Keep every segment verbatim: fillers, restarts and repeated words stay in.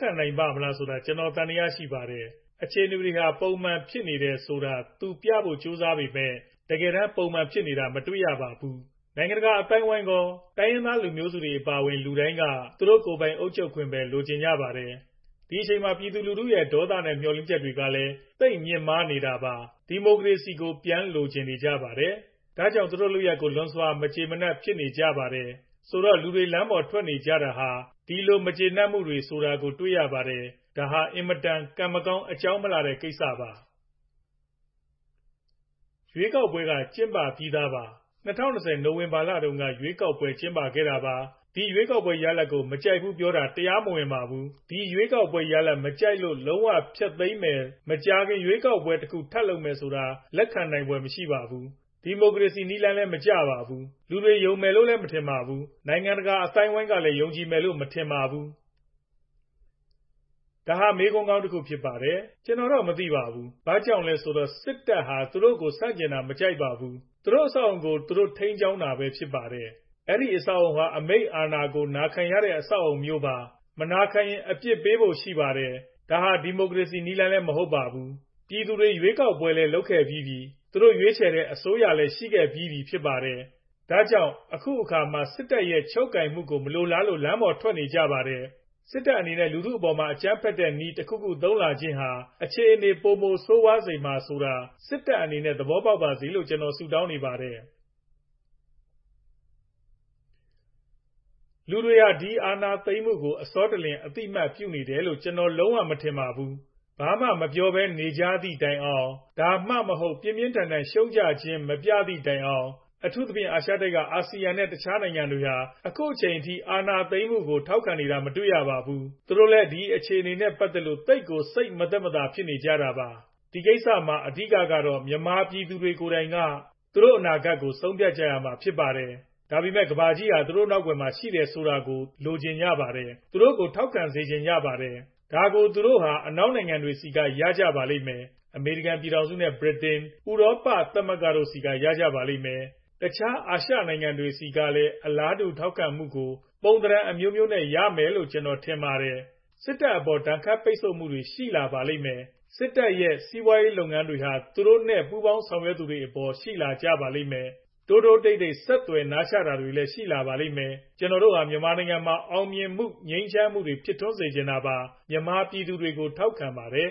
ခံနိုင်ပါ့မလားဆိုတာကျွန်တော်သံသယရှိပါတယ်အခြေအနေတွေဟာပုံမှန်ဖြစ်နေတယ်ဆိုတာသူပြဖို့ကြိုးစားပေမဲ့တကယ်တမ်းပုံမှန်ဖြစ်နေတာမတွေ့ရပါဘူးနိုင်ငံတကာအတိုင်းဝိုင်းကောတိုင်းရင်းသားလူမျိုးစုတွေအပါအဝင်လူတိုင်းကသူတို့ကိုယ်ပိုင်အုပ်ချုပ်ခွင့်ပဲလိုချင်ကြပါတယ်ဒီအချိန်မှာပြည်သူလူထုရဲ့ဒေါသနဲ့မျှော်လင့်ချက်တွေကလည်းတိတ်မြင့်မားနေတာပါဒီမိုကရေစီကိုပြန်လိုချင်နေကြပါတယ်ဒါကြောင့်သူတို့လူရက်ကိုလွန်စွာမကြေမနက်ဖြစ်နေကြပါတယ်ဆိုတော့လူတွေလမ်းပေါ်ထွက်နေကြတာဟာဒီလိုမကြေနပ်မှုတွေဆိုတာကိုတွေ့ရပါတယ်ဒါဟာအင်မတန်ကံမကောင်းအကြောင်းမလာတဲ့ကိစ္စပါရွေးကောက်ပွဲကကျင်းပပြီးသားပါ၂၀၂၀နိုဝင်ဘာလတုန်းကရွေးကောက်ပွဲကျင်းပခဲ့တာပါဒီရွေးကောက်ပွဲရလဒ်ကိုမကြိုက်ဘူးပြောတာတရားမဝင်ပါဘူးဒီရွေးကောက်ပွဲရလဒ်မကြိုက်လို့လုံးဝဖျက်သိမ်းမယ်မကြာခင်ရွေးကောက်ပွဲတစ်ခုထပ်လုပ်မယ်ဆိုတာလက်ခံနိုင်ပွဲမရှိပါဘူးဒီမိုကရေစီနည်းလမ်းလည်းမကြပါဘူးလူတွေယုံမယ်လို့လည်းမထင်ပါဘူးနိုင်ငံတကာအတိုင်းဝိုင်းကလည်းယုံကြည်မယ်လို့မထင်ပါဘူးဒါဟာမေးခွန်းကောင်းတစ်ခုဖြစ်ပါတယ်ကျွန်တော်တော့မသိပါဘူးဘာကြောင့်လဲဆိုတော့စစ်တပ်ဟာသူတို့ကိုစန့်ကျင်တာမကြိုက်ပါဘူးသူတို့အဆောက်အုံကိုသူတို့ထိန်းကျောင်းတာပဲဖြစ်ပါတယ်အဲ့ဒီအဆောက်အုံဟာအမိတ်အာဏာကိုနာခံရတဲ့အဆောက်အုံမျိုးပါမနာခံရင်အပြစ်ပေးဖို့ရှိပါတယ်ဒါဟာဒီမိုကရေစီနည်းလမ်းလည်းမဟုတ်ပါဘူးပြည်သူတွေရွေးကောက်ပွဲလည်းလုပ်ခဲ့ပြီးပြီသူတို့ရွေးချယ်တဲ့အစိုးရလည်းရှိခဲ့ပြီးပြီဖြစ်ပါတယ်ဒါကြောင့်အခုအခါမှာစစ်တပ်ရဲ့ချုပ်ကင်မှုကိုမလိုလားလို့လမ်းပေါ်ထွက်နေကြပါတယ်စစ်တပ်အနေနဲ့လူထုအပေါ်မှာအကြမ်းဖက်တဲ့နည်းတစ်ခုခုသုံးလာခြင်းဟာအခြေအနေပိုမိုဆိုးဝါးစေမှာဆိုတာစစ်တပ်အနေနဲ့သဘောပေါက်ပါစေလို့ကျွန်တော်ဆုတောင်းနေပါတယ်လူတွေဟာဒီအာဏာသိမ်းမှုကိုအစောတလင်အတိမတ်ပြုနေတယ်လို့ကျွန်တော်လုံးဝမထင်ပါဘူးဘာမှမပြောဘဲနေကြသည့်တိုင်အောင်ဒါမှမဟုတ်ပြင်းပြင်းထန်ထန်ရှုံးကြခြင်းမပြသည့်တိုင်အောင်အထူးသဖြင့်အာရှတိုက်ကအာဆီယံနဲ့တခြားနိုင်ငံတွေဟာအခုအချိန်အထိအာဏာသိမ်းမှုကိုထောက်ခံနေတာမတွေ့ရပါဘူးသူတို့လည်းဒီအခြေအနေနဲ့ပတ်သက်လို့တိတ်ကိုစိတ်မသက်မသာဖြစ်နေကြတာပါဒီကိစ္စမှာအဓိကကတော့မြန်မာပြည်သူတွေကိုယ်တိုင်ကသူတို့အနာဂတ်ကိုဆုံးဖြတ်ကြရမှာဖြစ်ပါတယ်ဒါပေမဲ့ကဘာကြီးဟာသူတို့နောက်ွယ်မှာရှိတယ်ဆိုတာကိုလိုချင်ကြပါတယ်သူတို့ကိုထောက်ခံစေချင်ကြပါတယ်ဒါကိုသူတို့ဟာအနောက်နိုင်ငံတွေစီကရကြပါလိမ့်မယ်အမေရိကန်ပြည်ထောင်စုနဲ့ဗြိတိန်ဥရောပသမဂ္ဂတို့စီကရကြပါလိမ့်မယ်တခြားအာရှနိုင်ငံတွေစီကလည်းအလားတူထောက်ခံမှုကိုပုံသဏ္ဍာန်အမျိုးမျိုးနဲ့ရမယ်လို့ကျွန်တော်ထင်ပါတယ်စစ်တပ်အပေါ်တန်ခတ်ပိတ်ဆို့မှုတွေရှိလာပါလိမ့်မယ်စစ်တပ်ရဲ့စီးပွားရေးလုပ်ငန်းတွေဟာသူတို့နဲ့ပူးပေါင်းဆောင်ရွက်သူတွေအပေါ်ရှိလာကြပါလိမ့်မယ်တိုးတိုးတိတ်တိတ်ဆက်သွယ်နားချတာတွေလည်းရှိလာပါလိမ့်မယ်ကျွန်တော်တို့ဟာမြန်မာနိုင်ငံမှာအောင်မြင်မှုငြိမ်းချမ်းမှုတွေဖြစ်ထွန်းစေချင်တာပါမြန်မာပြည်သူတွေကိုထောက်ခံပါတယ်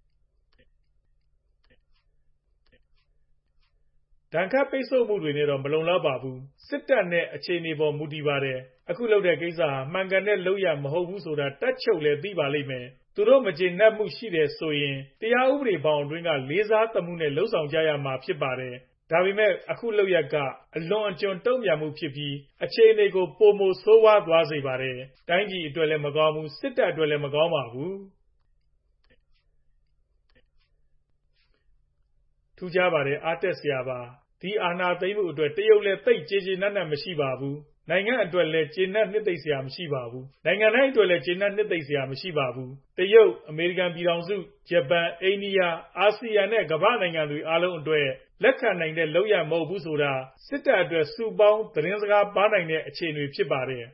တန်ခတ်ပိတ်ဆို့မှုတွေနဲ့တော့မလုံလောက်ပါဘူးစစ်တပ်နဲ့အခြေအနေပေါ်မူတည်ပါတယ်အခုလုပ်တဲ့ကိစ္စဟာမှန်ကန်တဲ့လုပ်ရမဟုတ်ဘူးဆိုတာတက်ချုပ်လည်းသိပါလိမ့်မယ်သူတို့မကျေနပ်မှုရှိတယ်ဆိုရင်တရားဥပဒေဘောင်အတွင်းကလေးစားသမှုနဲ့လှုပ်ဆောင်ကြရမှာဖြစ်ပါတယ်ဒါပေမဲ့အခုလုပ်ရကအလွန်အကျွံတုံ့ပြန်မှုဖြစ်ပြီးအခြေအနေကိုပိုမိုဆိုးဝါးသွားစေပါတယ်တိုင်းပြည်အတွက်လည်းမကောင်းဘူးစစ်တပ်အတွက်လည်းမကောင်းပါဘူးထူးခြားပါတယ်အားတက်စရာပါဒီအာဏာသိမ်းမှုအတွက်တရုတ်လည်းသိပ်ကြေကြေနပ်နပ်မရှိပါဘူးနိုင်ငံအတွက်လည်းကျေနပ်နှစ်သိမ့်စရာမရှိပါဘူးနိုင်ငံတိုင်းအတွက်လည်းကျေနပ်နှစ်သိမ့်စရာမရှိပါဘူးတရုတ်အမေရိကန်ပြည်ထောင်စုဂျပန်အိန္ဒိယအာဆီယံနဲ့ကမ္ဘာနိုင်ငံတွေအားလုံးအတွက်လက်ခံနိုင်တဲ့လုပ်ရမဟုတ်ဘူးဆိုတာစစ်တပ်အတွက်စုပေါင်းသတင်းစကားပါနိုင်တဲ့အခြေအနေဖြစ်ပါတယ်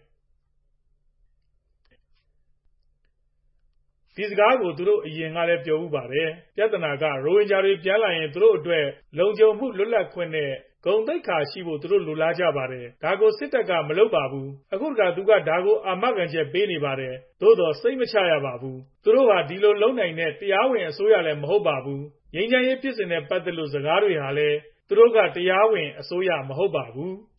ဒီစကားကိုသူတို့အရင်ကလည်းပြောဦးပါတယ်ပြဿနာကရိုဟင်ဂျာတွေပြန်လာရင်သူတို့အတွက်လုံခြုံမှုလွတ်လပ်ခွင့်နဲ့ဂုဏ်သိက္ခာရှိဖို့သူတို့လိုလားကြပါတယ်ဒါကိုစစ်တပ်ကမလုပ်ပါဘူးအခုတခါသူကဒါကိုအာမခံချက်ပေးနေပါတယ်သို့တော့စိတ်မချရပါဘူးသူတို့ဟာဒီလိုလုံနိုင်တဲ့တရားဝင်အစိုးရလည်းမဟုတ်ပါဘူးငြိမ်းချမ်းရေးဖြစ်စဉ်နဲ့ပတ်သက်လို့စကားတွေဟာလည်းသူတို့ကတရားဝင်အစိုးရမဟုတ်ပါဘူး